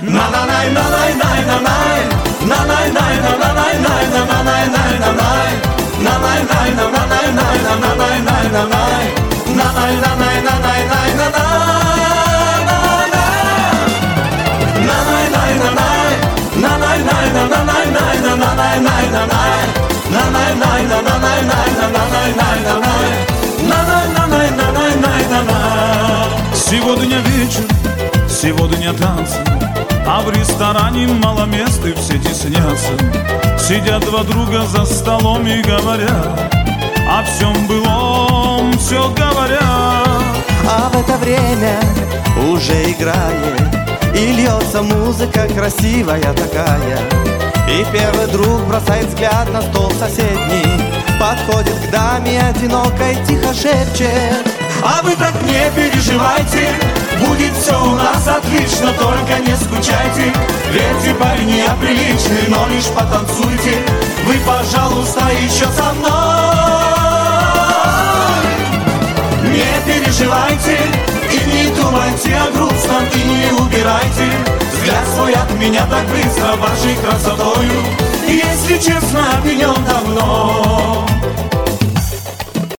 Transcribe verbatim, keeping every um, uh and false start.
Сегодня вечер, сегодня танцы, а в ресторане мало мест и все теснятся. Сидят два друга за столом и говорят о всем былом, все говорят. А в это время уже играет и льется музыка красивая такая. И первый друг бросает взгляд на стол соседний, подходит к даме одинокой, тихо шепчет: а вы так не переживайте, будет все у нас отлично, только не скучайте. Ведь и парень я приличный, но лишь потанцуйте вы, пожалуйста, еще со мной. Не переживайте и не думайте о грустном, и не убирайте взгляд свой от меня так быстро вашей красотою. Если честно, о нем давно